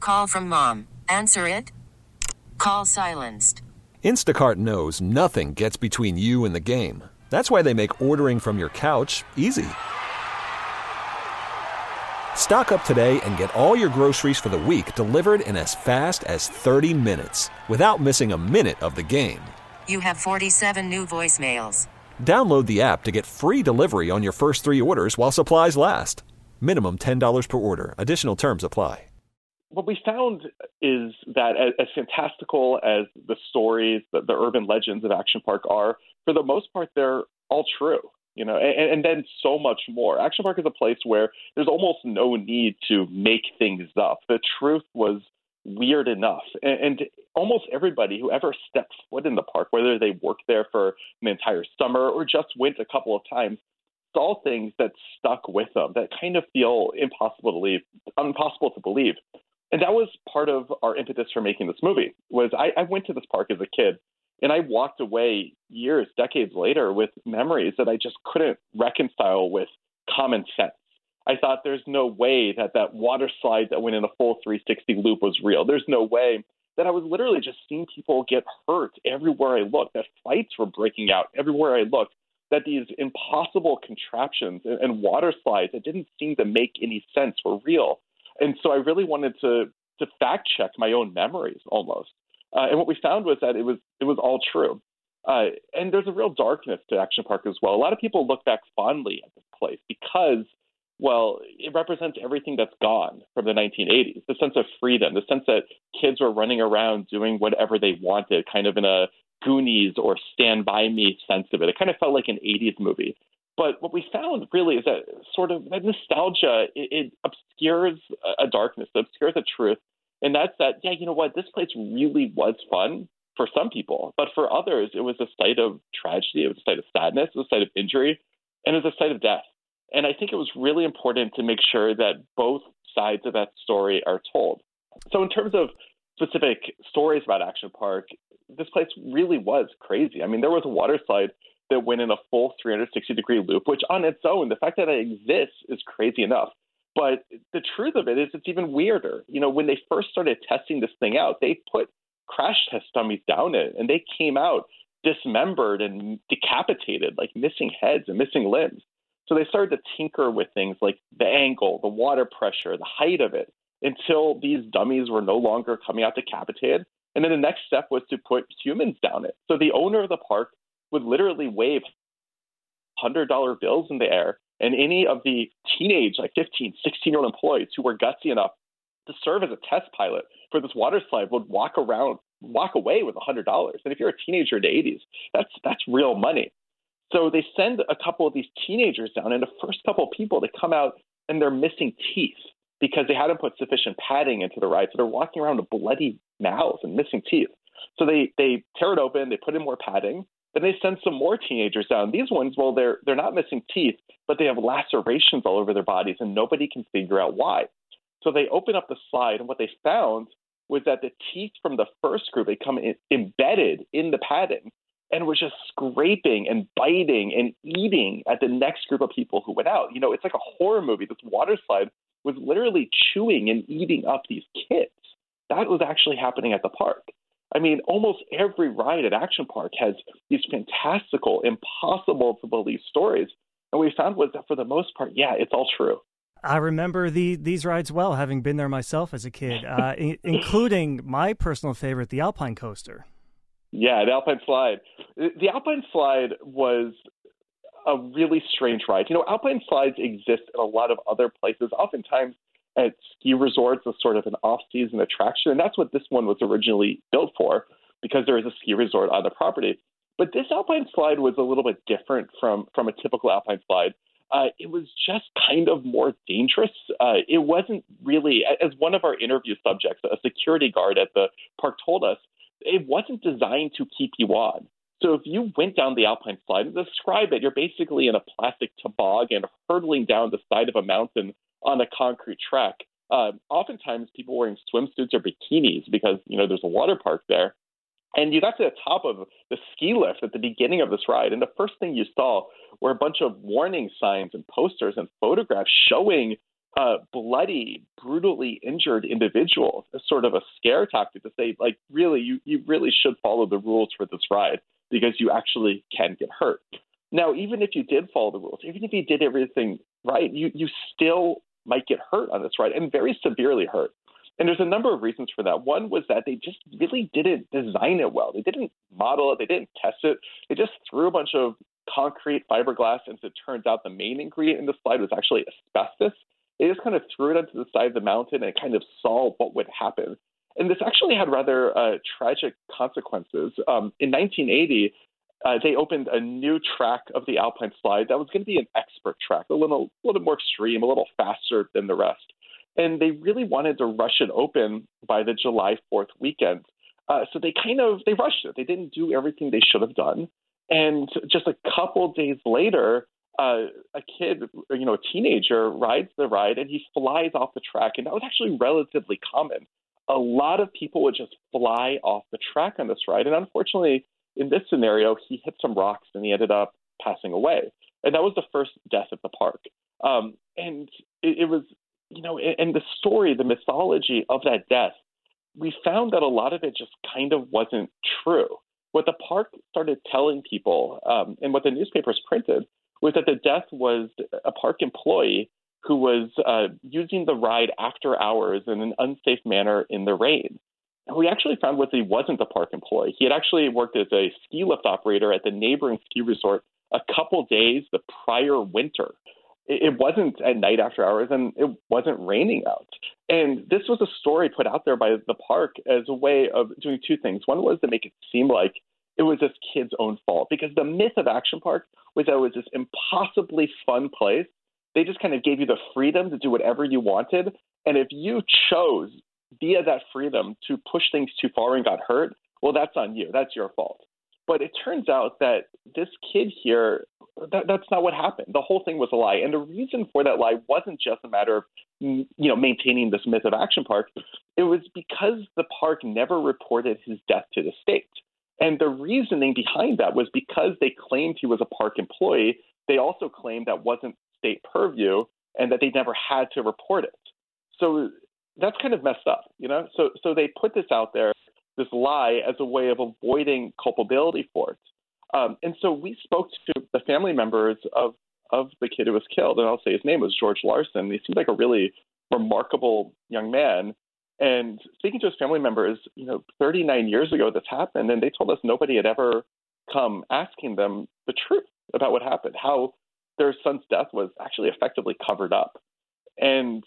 Call from mom. Answer it. Call silenced. Instacart knows nothing gets between you and the game. That's why they make ordering from your couch easy. Stock up today and get all your groceries for the week delivered in as fast as 30 minutes without missing a minute of the game. You have 47 new voicemails. Download the app to get free delivery on your first 3 orders while supplies last. Minimum $10 per order. Additional terms apply. What we found is that as fantastical as the stories, the urban legends of Action Park are, for the most part, they're all true. And then so much more. Action Park is a place where there's almost no need to make things up. The truth was weird enough. And almost everybody who ever stepped foot in the park, whether they worked there for an entire summer or just went a couple of times, saw things that stuck with them that kind of feel impossible to believe. And that was part of our impetus for making this movie. Was I went to this park as a kid, and I walked away years, decades later with memories that I just couldn't reconcile with common sense. I thought there's no way that water slide that went in a full 360 loop was real. There's no way that I was literally just seeing people get hurt everywhere I looked, that fights were breaking out everywhere I looked, that these impossible contraptions and water slides that didn't seem to make any sense were real. And so I really wanted to fact check my own memories almost. And what we found was that it was all true. And there's a real darkness to Action Park as well. A lot of people look back fondly at this place because, well, it represents everything that's gone from the 1980s, the sense of freedom, the sense that kids were running around doing whatever they wanted, kind of in a Goonies or Stand By Me sense of it. It kind of felt like an 80s movie. But what we found really is that sort of that nostalgia, it obscures a darkness, it obscures a truth. And that's that, yeah, you know what, this place really was fun for some people. But for others, it was a site of tragedy, it was a site of sadness, it was a site of injury, and it was a site of death. And I think it was really important to make sure that both sides of that story are told. So in terms of specific stories about Action Park, this place really was crazy. I mean, there was a water slide that went in a full 360-degree loop, which on its own, the fact that it exists is crazy enough. But the truth of it is it's even weirder. When they first started testing this thing out, they put crash test dummies down it, and they came out dismembered and decapitated, like missing heads and missing limbs. So they started to tinker with things like the angle, the water pressure, the height of it, until these dummies were no longer coming out decapitated. And then the next step was to put humans down it. So the owner of the park would literally wave $100 bills in the air, and any of the teenage, like 15, 16-year-old employees who were gutsy enough to serve as a test pilot for this water slide would walk away with $100. And if you're a teenager in the 80s, that's real money. So they send a couple of these teenagers down, and the first couple of people to come out, and they're missing teeth because they hadn't put sufficient padding into the ride. So they're walking around with bloody mouths and missing teeth. So they tear it open, they put in more padding. Then they send some more teenagers down. These ones, well, they're not missing teeth, but they have lacerations all over their bodies, and nobody can figure out why. So they open up the slide, and what they found was that the teeth from the first group had come embedded in the padding and was just scraping and biting and eating at the next group of people who went out. It's like a horror movie. This water slide was literally chewing and eating up these kids. That was actually happening at the park. I mean, almost every ride at Action Park has these fantastical, impossible to believe stories. And what we found was that for the most part, yeah, it's all true. I remember these rides well, having been there myself as a kid, including my personal favorite, the Alpine Coaster. Yeah, the Alpine Slide. The Alpine Slide was a really strange ride. Alpine slides exist in a lot of other places, oftentimes at ski resorts as sort of an off-season attraction. And that's what this one was originally built for, because there is a ski resort on the property. But this Alpine Slide was a little bit different from a typical Alpine Slide. It was just kind of more dangerous. It wasn't really, as one of our interview subjects, a security guard at the park told us, it wasn't designed to keep you on. So if you went down the Alpine Slide, and describe it, you're basically in a plastic toboggan hurtling down the side of a mountain on a concrete track. Oftentimes people wearing swimsuits or bikinis because, there's a water park there. And you got to the top of the ski lift at the beginning of this ride, and the first thing you saw were a bunch of warning signs and posters and photographs showing bloody, brutally injured individuals as sort of a scare tactic to say, like, really, you really should follow the rules for this ride because you actually can get hurt. Now, even if you did follow the rules, even if you did everything right, you still might get hurt on this ride, and very severely hurt. And there's a number of reasons for that. One was that they just really didn't design it well. They didn't model it. They didn't test it. They just threw a bunch of concrete fiberglass, and as it turns out, the main ingredient in the slide was actually asbestos. They just kind of threw it onto the side of the mountain and kind of saw what would happen. And this actually had rather tragic consequences. In 1980, they opened a new track of the Alpine slide that was going to be an expert track, a little more extreme, a little faster than the rest. And they really wanted to rush it open by the July 4th weekend. So they rushed it. They didn't do everything they should have done. And just a couple days later, a kid, a teenager, rides the ride and he flies off the track. And that was actually relatively common. A lot of people would just fly off the track on this ride. And unfortunately, in this scenario, he hit some rocks and he ended up passing away. And that was the first death at the park. And it was, and the story, the mythology of that death, we found that a lot of it just kind of wasn't true. What the park started telling people, and what the newspapers printed, was that the death was a park employee who was using the ride after hours in an unsafe manner in the rain. And we actually found he wasn't a park employee. He had actually worked as a ski lift operator at the neighboring ski resort a couple days the prior winter. It wasn't at night after hours, and it wasn't raining out. And this was a story put out there by the park as a way of doing two things. One was to make it seem like it was this kid's own fault, because the myth of Action Park was that it was this impossibly fun place. They just kind of gave you the freedom to do whatever you wanted. And if you chose via that freedom to push things too far and got hurt, well, that's on you. That's your fault. But it turns out that this kid here, that's not what happened. The whole thing was a lie. And the reason for that lie wasn't just a matter of, maintaining this myth of Action Park. It was because the park never reported his death to the state. And the reasoning behind that was because they claimed he was a park employee, they also claimed that wasn't state purview and that they never had to report it. So that's kind of messed up, So they put this out there, this lie, as a way of avoiding culpability for it. And so we spoke to the family members of the kid who was killed, and I'll say his name was George Larson. He seemed like a really remarkable young man. And speaking to his family members, 39 years ago this happened, and they told us nobody had ever come asking them the truth about what happened, how their son's death was actually effectively covered up. And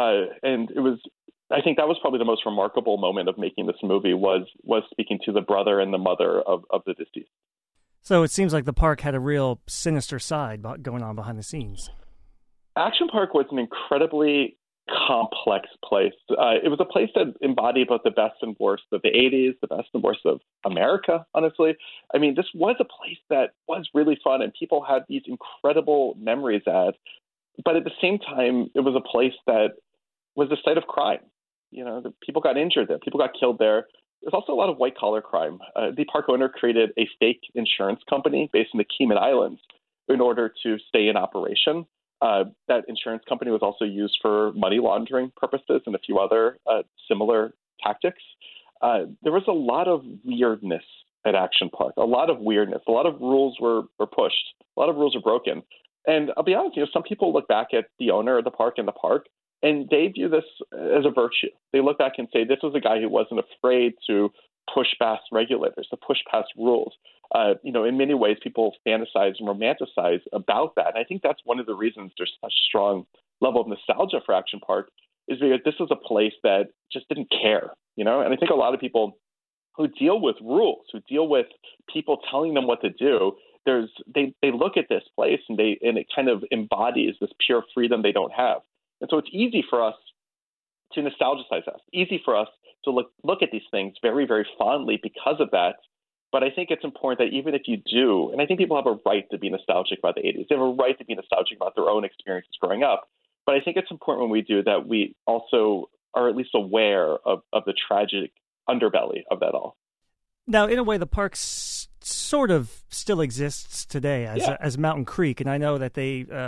it was, I think that was probably the most remarkable moment of making this movie was speaking to the brother and the mother of the deceased. So it seems like the park had a real sinister side going on behind the scenes. Action Park was an incredibly complex place. It was a place that embodied both the best and worst of the 80s, the best and worst of America, honestly. I mean, this was a place that was really fun and people had these incredible memories at. But at the same time, it was a place that was the site of crime. The people got injured there. People got killed there. There's also a lot of white-collar crime. The park owner created a fake insurance company based in the Cayman Islands in order to stay in operation. That insurance company was also used for money laundering purposes and a few other similar tactics. There was a lot of weirdness at Action Park, a lot of weirdness. A lot of rules were pushed. A lot of rules were broken. And I'll be honest, some people look back at the owner of the park and the park, and they view this as a virtue. They look back and say, this was a guy who wasn't afraid to push past regulators, to push past rules. In many ways, people fantasize and romanticize about that. And I think that's one of the reasons there's such a strong level of nostalgia for Action Park, is because this was a place that just didn't care, And I think a lot of people who deal with rules, who deal with people telling them what to do, they look at this place and it kind of embodies this pure freedom they don't have. And so it's easy for us to nostalgicize us, easy for us to look at these things very, very fondly because of that. But I think it's important that even if you do, and I think people have a right to be nostalgic about the 80s, they have a right to be nostalgic about their own experiences growing up. But I think it's important when we do that we also are at least aware of the tragic underbelly of that all. Now, in a way, the park sort of still exists today as Mountain Creek, and I know that they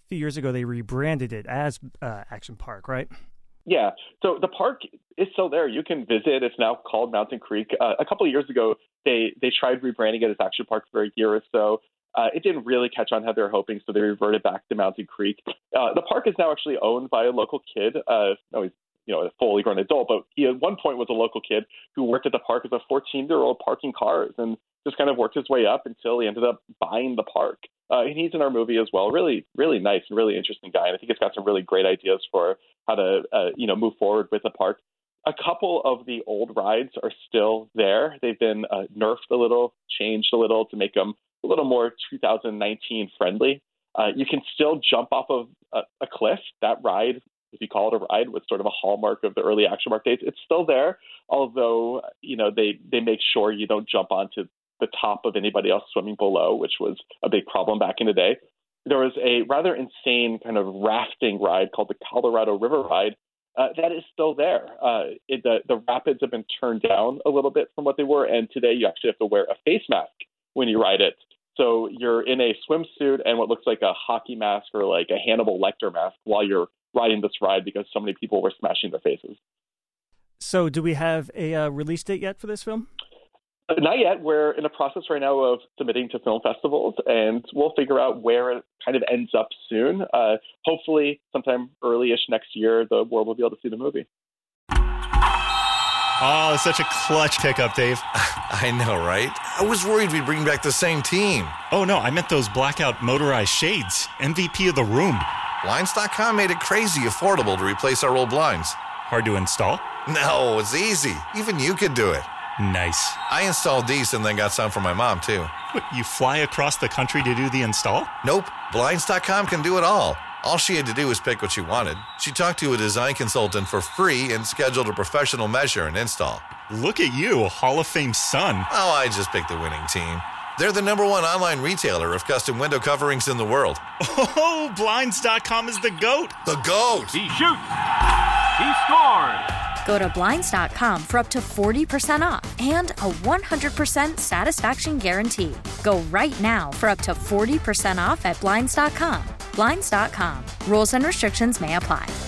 few years ago they rebranded it as Action Park, right? Yeah. So the park is still there. You can visit. It's now called Mountain Creek. A couple of years ago, they tried rebranding it as Action Park for a year or so. It didn't really catch on how they were hoping, so they reverted back to Mountain Creek. The park is now actually owned by a local kid. No, he's a fully grown adult, but he at one point was a local kid who worked at the park as a 14-year-old parking cars and just kind of worked his way up until he ended up buying the park. And he's in our movie as well. Really, really nice and really interesting guy. And I think it's got some really great ideas for how to, move forward with the park. A couple of the old rides are still there. They've been nerfed a little, changed a little to make them a little more 2019 friendly. You can still jump off of a cliff. That ride, if you call it a ride, was sort of a hallmark of the early Action Park days. It's still there, although, they make sure you don't jump onto the top of anybody else swimming below, which was a big problem back in the day. There was a rather insane kind of rafting ride called the Colorado River Ride. That is still there. The rapids have been turned down a little bit from what they were, and today you actually have to wear a face mask when you ride it. So you're in a swimsuit and what looks like a hockey mask or like a Hannibal Lecter mask while you're riding this ride because so many people were smashing their faces. So do we have a release date yet for this film? Not yet. We're in the process right now of submitting to film festivals, and we'll figure out where it kind of ends up soon. Hopefully sometime early-ish next year, the world will be able to see the movie. Oh, such a clutch pickup, Dave. I know, right? I was worried we'd bring back the same team. Oh, no, I meant those blackout motorized shades. MVP of the room. Blinds.com made it crazy affordable to replace our old blinds. Hard to install? No, it's easy. Even you could do it. Nice. I installed these and then got some for my mom, too. What, you fly across the country to do the install? Nope. Blinds.com can do it all. All she had to do was pick what she wanted. She talked to a design consultant for free and scheduled a professional measure and install. Look at you, a Hall of Fame son. Oh, I just picked the winning team. They're the #1 online retailer of custom window coverings in the world. Oh, Blinds.com is the GOAT. The GOAT! He shoots. He scores. Go to Blinds.com for up to 40% off and a 100% satisfaction guarantee. Go right now for up to 40% off at Blinds.com. Blinds.com. Rules and restrictions may apply.